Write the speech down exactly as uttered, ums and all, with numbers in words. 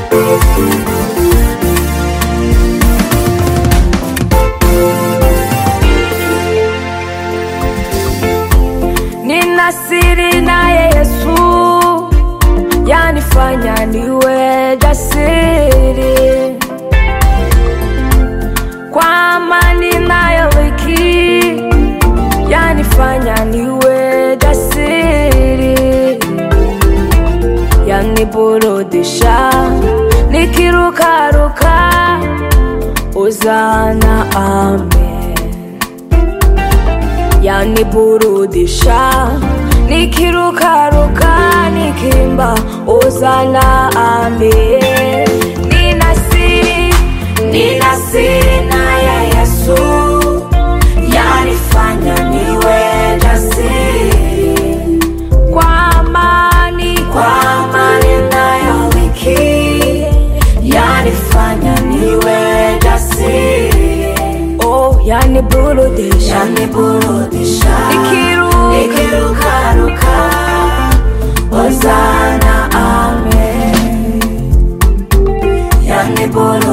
Nina siri naye Yesu, yanifanya niwe jasiri. Kwa amani ninayomiliki, yanifanya niwe jasiri. Yaniburudisha nikirukaruka, Hosana amen. Yaniburudisha nikirukaruka, nikimba Hosana amen. Nina siri, nina siri naye Yesu, yanifanya niwe jasiri. Kwa amani, kwa amani ninayomiliki, yanifanya niwe jasiri. Oh, yaniburudisha, yaniburudisha nikirukaruka, Hosana amen. Yaniburudisha